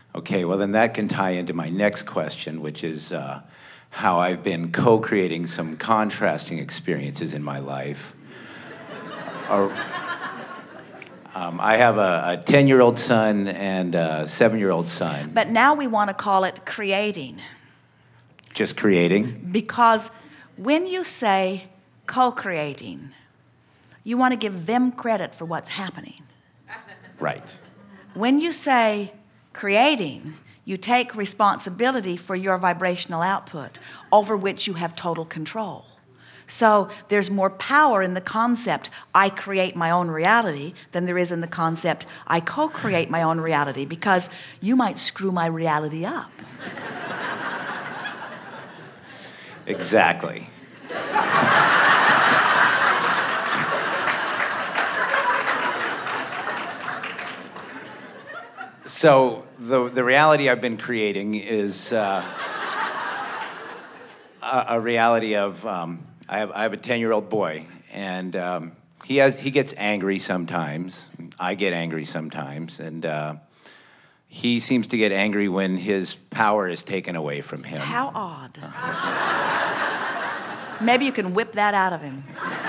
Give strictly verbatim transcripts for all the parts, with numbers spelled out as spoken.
Okay, well then that can tie into my next question, which is uh, how I've been co-creating some contrasting experiences in my life. Or, um, I have a ten-year-old son and a seven-year-old son. But now we want to call it creating. Just creating? Because when you say co-creating, you want to give them credit for what's happening. Right. When you say creating, you take responsibility for your vibrational output over which you have total control. So there's more power in the concept, I create my own reality, than there is in the concept, I co-create my own reality, because you might screw my reality up. Exactly. So the the reality I've been creating is uh, a, a reality of um, I have I have a ten-year-old boy, and um, he has he gets angry sometimes. I get angry sometimes, and uh, he seems to get angry when his power is taken away from him. How odd. Maybe you can whip that out of him.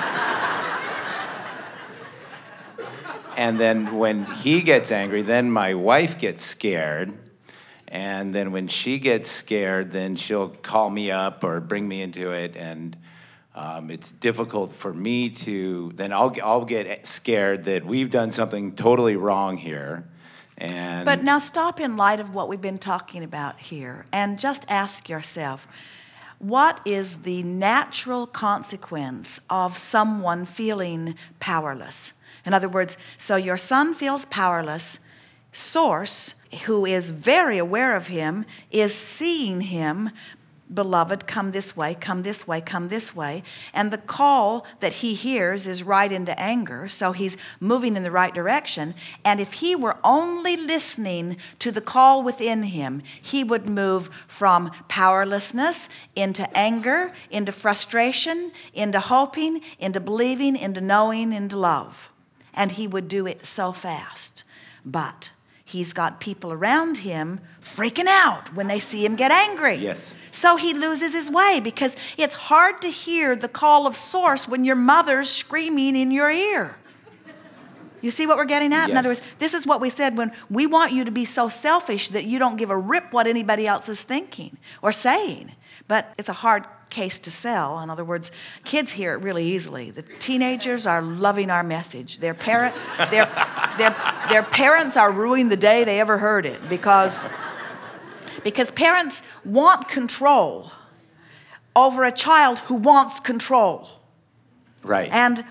And then when he gets angry, then my wife gets scared. And then when she gets scared, then she'll call me up or bring me into it. And um, it's difficult for me to, then I'll, I'll get scared that we've done something totally wrong here. And But now stop in light of what we've been talking about here and just ask yourself, what is the natural consequence of someone feeling powerless? In other words, so your son feels powerless. Source, who is very aware of him, is seeing him, beloved, come this way, come this way, come this way. And the call that he hears is right into anger, so he's moving in the right direction. And if he were only listening to the call within him, he would move from powerlessness into anger, into frustration, into hoping, into believing, into knowing, into love. And he would do it so fast. But he's got people around him freaking out when they see him get angry. Yes. So he loses his way, because it's hard to hear the call of source when your mother's screaming in your ear. You see what we're getting at? Yes. In other words, this is what we said when we want you to be so selfish that you don't give a rip what anybody else is thinking or saying. But it's a hard case to sell. In other words, kids hear it really easily. The teenagers are loving our message. Their parent, their, their, their parents are ruining the day they ever heard it, because, because parents want control over a child who wants control. Right. And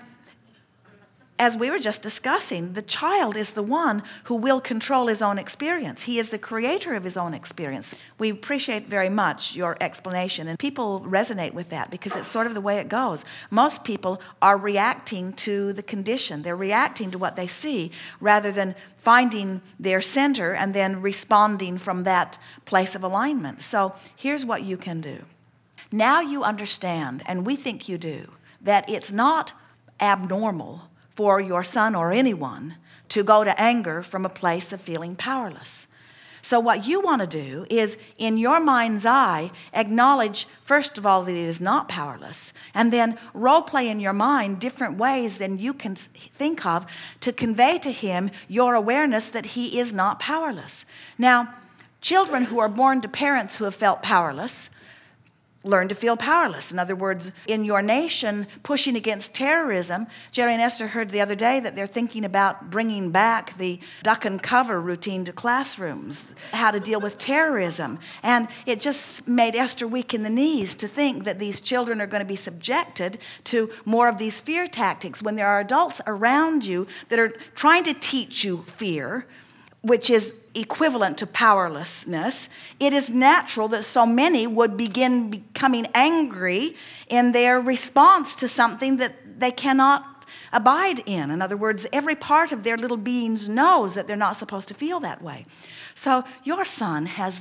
as we were just discussing, the child is the one who will control his own experience. He is the creator of his own experience. We appreciate very much your explanation, and people resonate with that because it's sort of the way it goes. Most people are reacting to the condition. They're reacting to what they see rather than finding their center and then responding from that place of alignment. So here's what you can do. Now you understand, and we think you do, that it's not abnormal for your son or anyone to go to anger from a place of feeling powerless. So what you want to do is, in your mind's eye, acknowledge, first of all, that he is not powerless, and then role play in your mind different ways than you can think of to convey to him your awareness that he is not powerless. Now, children who are born to parents who have felt powerless learn to feel powerless. In other words, in your nation pushing against terrorism, Jerry and Esther heard the other day that they're thinking about bringing back the duck and cover routine to classrooms, how to deal with terrorism. And it just made Esther weak in the knees to think that these children are going to be subjected to more of these fear tactics when there are adults around you that are trying to teach you fear, which is equivalent to powerlessness. It is natural that so many would begin becoming angry in their response to something that they cannot abide in. In other words, every part of their little beings knows that they're not supposed to feel that way. So your son has this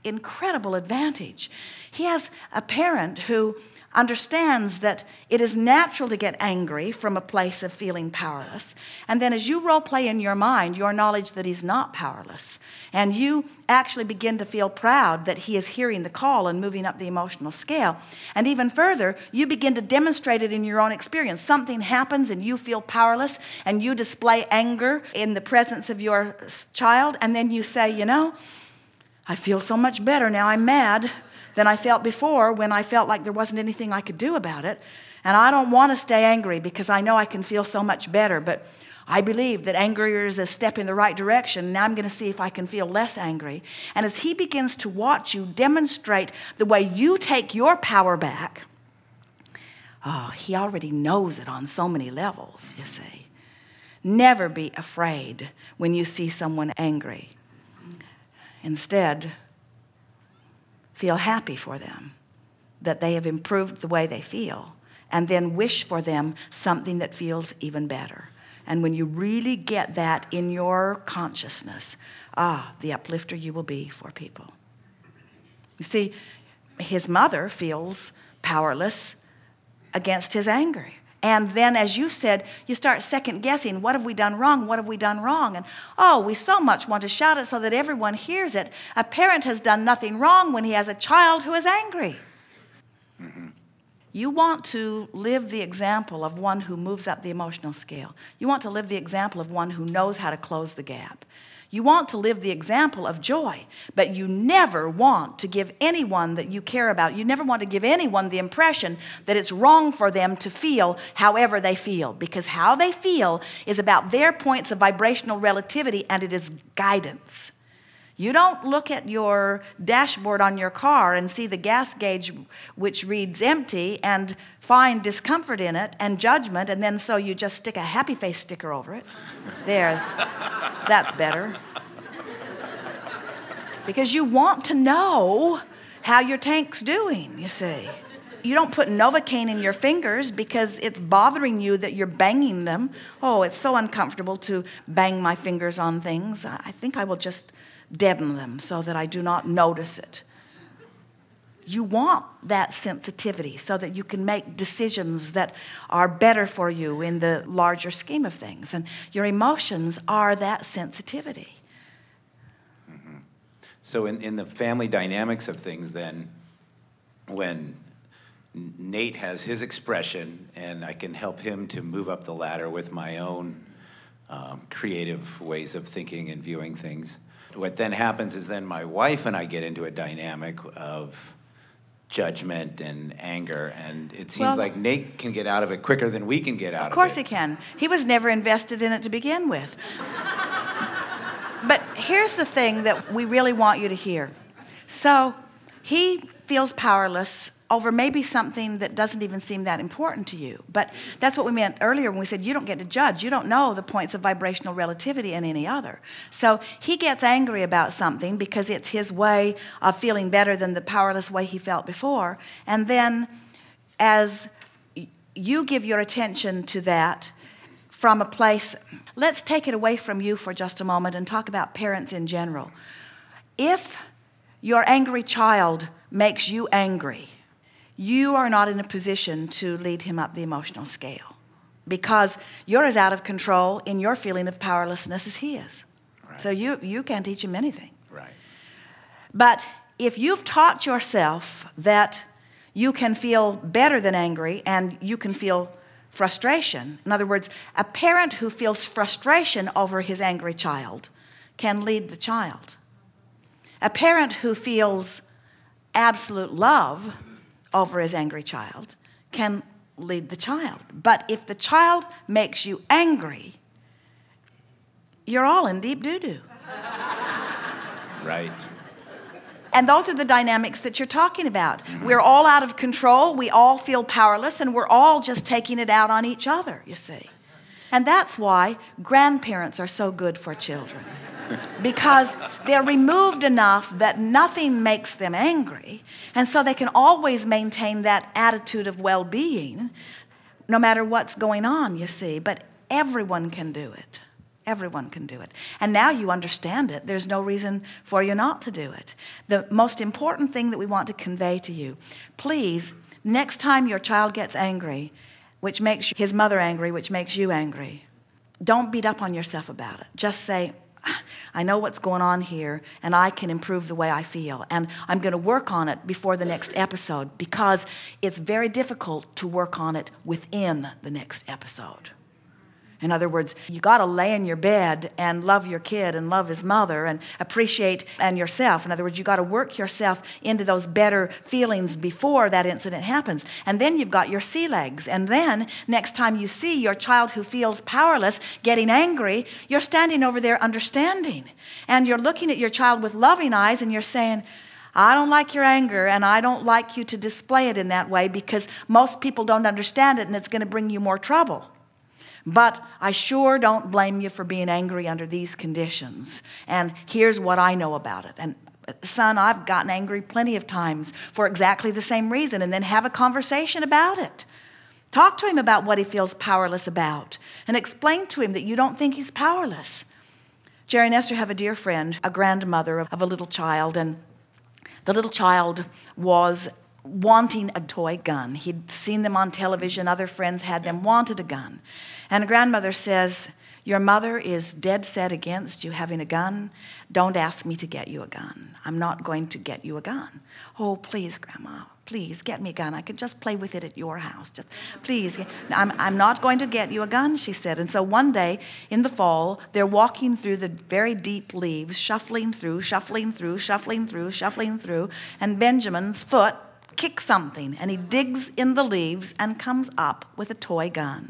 incredible advantage. He has a parent who understands that it is natural to get angry from a place of feeling powerless. And then as you role play in your mind your knowledge that he's not powerless, and you actually begin to feel proud that he is hearing the call and moving up the emotional scale. And even further, you begin to demonstrate it in your own experience. Something happens and you feel powerless and you display anger in the presence of your child, and then you say, you know, I feel so much better now I'm mad than I felt before when I felt like there wasn't anything I could do about it. And I don't want to stay angry because I know I can feel so much better, but I believe that anger is a step in the right direction. Now I'm going to see if I can feel less angry. And as he begins to watch you demonstrate the way you take your power back, oh, he already knows it on so many levels, you see. Never be afraid when you see someone angry. Instead, feel happy for them, that they have improved the way they feel, and then wish for them something that feels even better. And when you really get that in your consciousness, ah, the uplifter you will be for people. You see, his mother feels powerless against his anger. And then, as you said, you start second guessing, what have we done wrong? What have we done wrong? And, oh, we so much want to shout it so that everyone hears it. A parent has done nothing wrong when he has a child who is angry. Mm-hmm. You want to live the example of one who moves up the emotional scale. You want to live the example of one who knows how to close the gap. You want to live the example of joy, but you never want to give anyone that you care about, you never want to give anyone the impression that it's wrong for them to feel however they feel, because how they feel is about their points of vibrational relativity, and it is guidance. You don't look at your dashboard on your car and see the gas gauge which reads empty and find discomfort in it and judgment, and then so you just stick a happy face sticker over it. There, that's better. Because you want to know how your tank's doing, you see. You don't put Novocaine in your fingers because it's bothering you that you're banging them. Oh, it's so uncomfortable to bang my fingers on things. I think I will just deaden them so that I do not notice it. You want that sensitivity so that you can make decisions that are better for you in the larger scheme of things. And your emotions are that sensitivity. Mm-hmm. So in, in the family dynamics of things then, when Nate has his expression and I can help him to move up the ladder with my own um, creative ways of thinking and viewing things, what then happens is then my wife and I get into a dynamic of judgment and anger, and it seems well, like Nate can get out of it quicker than we can get out of it. Of course he can. He was never invested in it to begin with. But here's the thing that we really want you to hear. So he feels powerless over maybe something that doesn't even seem that important to you. But that's what we meant earlier when we said you don't get to judge. You don't know the points of vibrational relativity in any other. So he gets angry about something because it's his way of feeling better than the powerless way he felt before. And then as you give your attention to that from a place, let's take it away from you for just a moment and talk about parents in general. If your angry child makes you angry, you are not in a position to lead him up the emotional scale because you're as out of control in your feeling of powerlessness as he is. Right. So you, you can't teach him anything. Right. But if you've taught yourself that you can feel better than angry and you can feel frustration, in other words, a parent who feels frustration over his angry child can lead the child. A parent who feels absolute love over his angry child can lead the child. But if the child makes you angry, you're all in deep doo-doo. Right. And those are the dynamics that you're talking about. Mm-hmm. We're all out of control, we all feel powerless, and we're all just taking it out on each other, you see. And that's why grandparents are so good for children. Because they're removed enough that nothing makes them angry, and so they can always maintain that attitude of well-being no matter what's going on, you see. But everyone can do it. Everyone can do it. And now you understand it. There's no reason for you not to do it. The most important thing that we want to convey to you, please, next time your child gets angry, which makes his mother angry, which makes you angry, don't beat up on yourself about it. Just say, I know what's going on here, and I can improve the way I feel. And I'm going to work on it before the next episode, because it's very difficult to work on it within the next episode. In other words, you got to lay in your bed and love your kid and love his mother and appreciate and yourself. In other words, you got to work yourself into those better feelings before that incident happens. And then you've got your sea legs. And then next time you see your child who feels powerless getting angry, you're standing over there understanding. And you're looking at your child with loving eyes and you're saying, I don't like your anger, and I don't like you to display it in that way, because most people don't understand it and it's going to bring you more trouble. But I sure don't blame you for being angry under these conditions. And here's what I know about it. And son, I've gotten angry plenty of times for exactly the same reason. And then have a conversation about it. Talk to him about what he feels powerless about. And explain to him that you don't think he's powerless. Jerry and Esther have a dear friend, a grandmother of a little child. And the little child was wanting a toy gun. He'd seen them on television. Other friends had them, wanted a gun. And a grandmother says, your mother is dead set against you having a gun. Don't ask me to get you a gun. I'm not going to get you a gun. Oh, please, Grandma, please get me a gun. I could just play with it at your house. Just please. I'm, I'm not going to get you a gun, she said. And so one day in the fall, they're walking through the very deep leaves, shuffling through, shuffling through, shuffling through, shuffling through, and Benjamin's foot kicks something, and he digs in the leaves and comes up with a toy gun,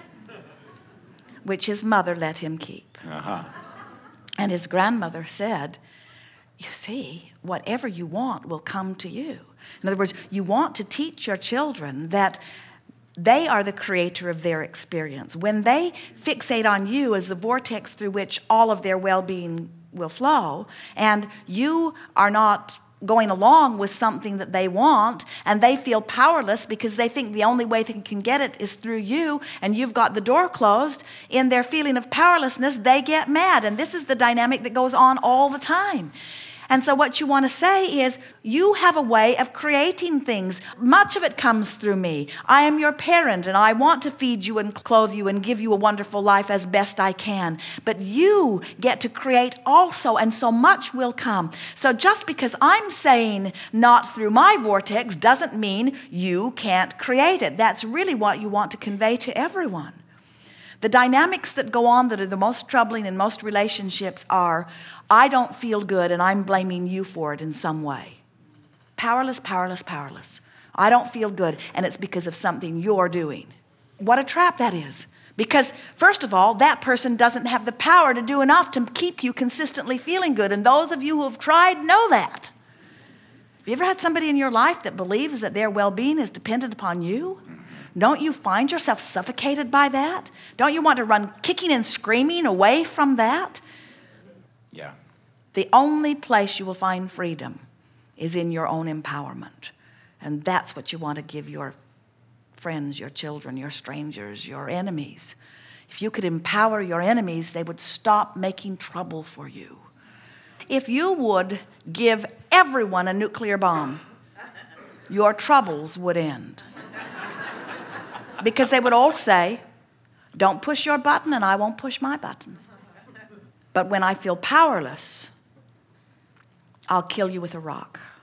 which his mother let him keep. Uh-huh. And his grandmother said, you see, whatever you want will come to you. In other words, you want to teach your children that they are the creator of their experience. When they fixate on you as the vortex through which all of their well-being will flow, and you are not going along with something that they want, and they feel powerless because they think the only way they can get it is through you, and you've got the door closed, in their feeling of powerlessness, they get mad. And this is the dynamic that goes on all the time. And so what you want to say is, you have a way of creating things. Much of it comes through me. I am your parent, and I want to feed you and clothe you and give you a wonderful life as best I can. But you get to create also, and so much will come. So just because I'm saying not through my vortex doesn't mean you can't create it. That's really what you want to convey to everyone. The dynamics that go on that are the most troubling in most relationships are, I don't feel good and I'm blaming you for it in some way. Powerless, powerless, powerless. I don't feel good and it's because of something you're doing. What a trap that is. Because first of all, that person doesn't have the power to do enough to keep you consistently feeling good. And those of you who have tried know that. Have you ever had somebody in your life that believes that their well-being is dependent upon you? Don't you find yourself suffocated by that? Don't you want to run kicking and screaming away from that? Yeah. The only place you will find freedom is in your own empowerment. And that's what you want to give your friends, your children, your strangers, your enemies. If you could empower your enemies, they would stop making trouble for you. If you would give everyone a nuclear bomb, your troubles would end. Because they would all say, don't push your button and I won't push my button. But when I feel powerless, I'll kill you with a rock.